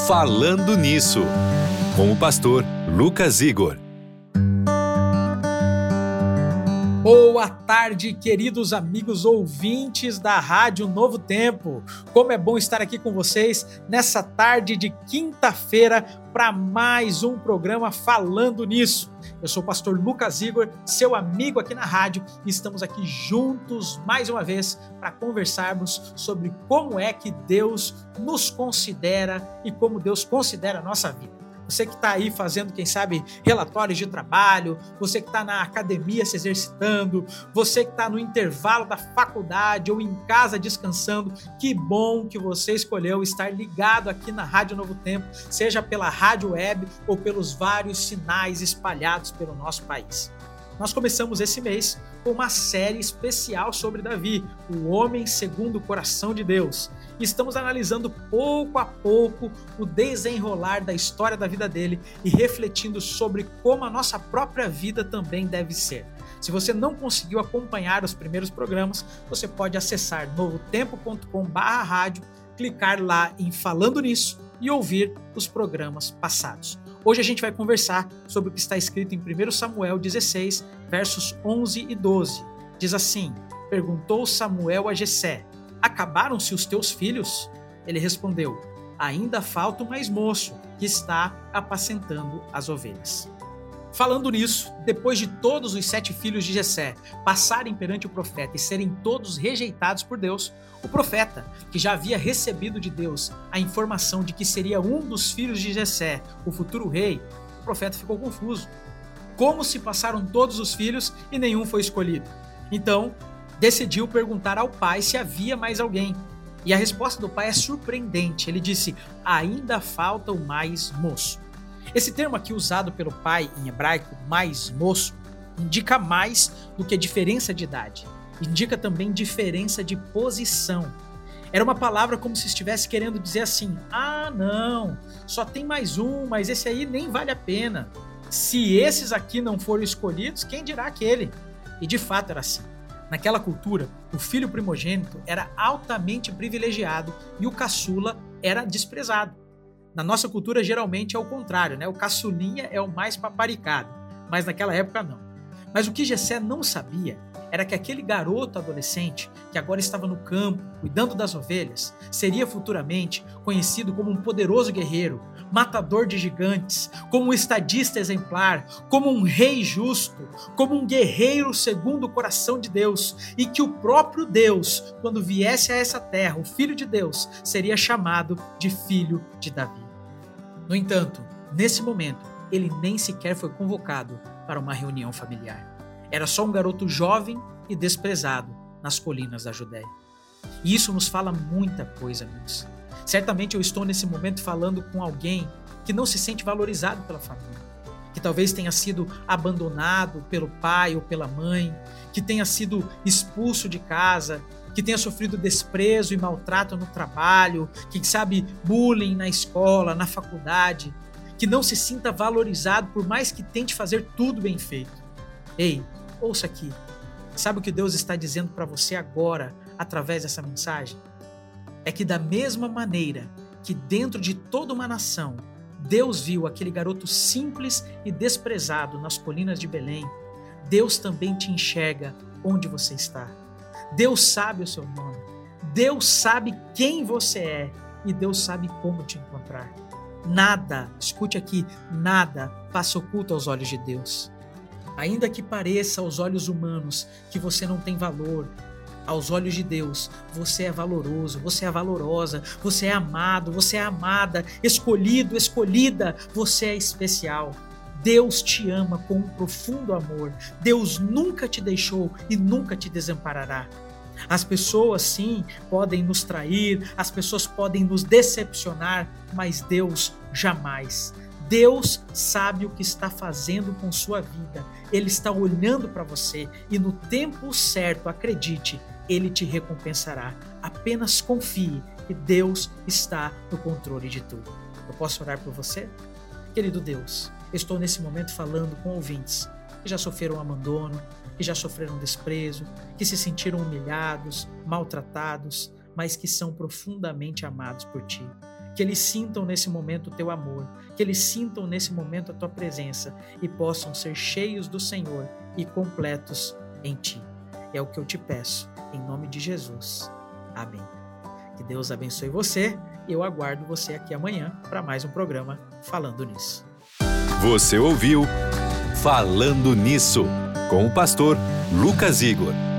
Falando Nisso, com o pastor Lucas Igor. Boa tarde, queridos amigos ouvintes da Rádio Novo Tempo. Como é bom estar aqui com vocês nessa tarde de quinta-feira para mais um programa Falando Nisso. Eu sou o pastor Lucas Igor, seu amigo aqui na rádio, e estamos aqui juntos mais uma vez para conversarmos sobre como é que Deus nos considera e como Deus considera a nossa vida. Você que está aí fazendo, quem sabe, relatórios de trabalho, você que está na academia se exercitando, você que está no intervalo da faculdade ou em casa descansando, que bom que você escolheu estar ligado aqui na Rádio Novo Tempo, seja pela rádio web ou pelos vários sinais espalhados pelo nosso país. Nós começamos esse mês com uma série especial sobre Davi, o homem segundo o coração de Deus. E estamos analisando pouco a pouco o desenrolar da história da vida dele e refletindo sobre como a nossa própria vida também deve ser. Se você não conseguiu acompanhar os primeiros programas, você pode acessar novotempo.com/rádio, clicar lá em Falando Nisso e ouvir os programas passados. Hoje a gente vai conversar sobre o que está escrito em 1 Samuel 16, versos 11 e 12. Diz assim: perguntou Samuel a Jessé: acabaram-se os teus filhos? Ele respondeu: ainda falta o mais moço, que está apacentando as ovelhas. Falando nisso, depois de todos os 7 filhos de Jessé passarem perante o profeta e serem todos rejeitados por Deus, o profeta, que já havia recebido de Deus a informação de que seria um dos filhos de Jessé, o futuro rei, o profeta ficou confuso. Como se passaram todos os filhos e nenhum foi escolhido? Então, decidiu perguntar ao pai se havia mais alguém. E a resposta do pai é surpreendente. Ele disse: ainda falta o mais moço. Esse termo aqui usado pelo pai em hebraico, mais moço, indica mais do que diferença de idade. Indica também diferença de posição. Era uma palavra como se estivesse querendo dizer assim: ah, não, só tem mais um, mas esse aí nem vale a pena. Se esses aqui não foram escolhidos, quem dirá aquele? E de fato era assim. Naquela cultura, o filho primogênito era altamente privilegiado e o caçula era desprezado. Na nossa cultura, geralmente é o contrário, né? O caçulinha é o mais paparicado, mas naquela época não. Mas o que Jessé não sabia era que aquele garoto adolescente, que agora estava no campo, cuidando das ovelhas, seria futuramente conhecido como um poderoso guerreiro, matador de gigantes, como um estadista exemplar, como um rei justo, como um guerreiro segundo o coração de Deus, e que o próprio Deus, quando viesse a essa terra, o Filho de Deus, seria chamado de Filho de Davi. No entanto, nesse momento, ele nem sequer foi convocado para uma reunião familiar. Era só um garoto jovem e desprezado nas colinas da Judéia. E isso nos fala muita coisa, amigos. Certamente eu estou nesse momento falando com alguém que não se sente valorizado pela família, que talvez tenha sido abandonado pelo pai ou pela mãe, que tenha sido expulso de casa, que tenha sofrido desprezo e maltrato no trabalho, quem sabe bullying na escola, na faculdade, que não se sinta valorizado por mais que tente fazer tudo bem feito. Ei, ouça aqui. Sabe o que Deus está dizendo para você agora, através dessa mensagem? É que da mesma maneira que dentro de toda uma nação, Deus viu aquele garoto simples e desprezado nas colinas de Belém, Deus também te enxerga onde você está. Deus sabe o seu nome, Deus sabe quem você é e Deus sabe como te encontrar. Nada, escute aqui, nada passa oculto aos olhos de Deus. Ainda que pareça aos olhos humanos que você não tem valor, aos olhos de Deus, você é valoroso, você é valorosa, você é amado, você é amada, escolhido, escolhida, você é especial. Deus te ama com um profundo amor. Deus nunca te deixou e nunca te desamparará. As pessoas, sim, podem nos trair, as pessoas podem nos decepcionar, mas Deus jamais. Deus sabe o que está fazendo com sua vida. Ele está olhando para você e no tempo certo, acredite, Ele te recompensará. Apenas confie que Deus está no controle de tudo. Eu posso orar por você? Querido Deus, estou nesse momento falando com ouvintes que já sofreram abandono, que já sofreram desprezo, que se sentiram humilhados, maltratados, mas que são profundamente amados por Ti. que eles sintam nesse momento o teu amor, que eles sintam nesse momento a tua presença e possam ser cheios do Senhor e completos em ti. É o que eu te peço, em nome de Jesus. Amém. Que Deus abençoe você e eu aguardo você aqui amanhã para mais um programa Falando Nisso. Você ouviu Falando Nisso, com o pastor Lucas Igor.